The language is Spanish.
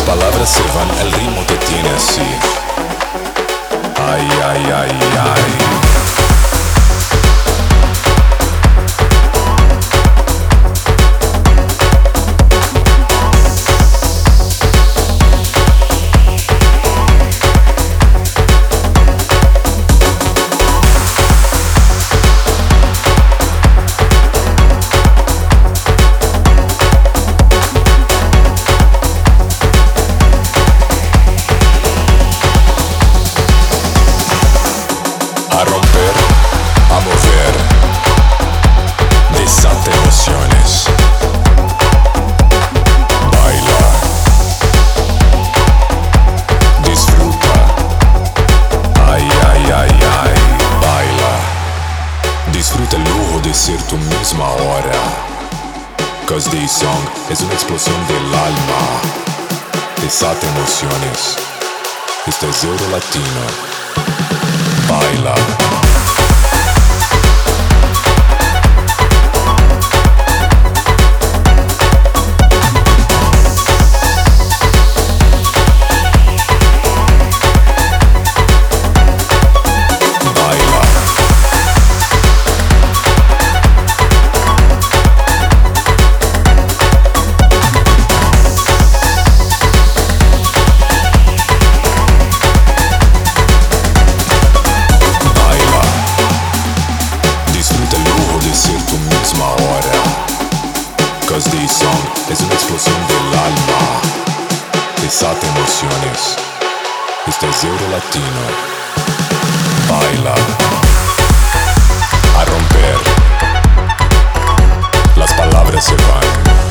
palabras se van, el ritmo te tiene así. Ay, ay, ay, ay. A romper, a mover, desata emociones. Baila, disfruta. Ay, ay, ay, ay. Baila, disfruta el lujo de ser tu misma hora. Cause this song es una explosión del alma. Desata emociones. Este es Euro Latino. Baila. Cause this song es una explosión del alma. Desata emociones. Este es Euro Latino. Baila. A romper. Las palabras se van.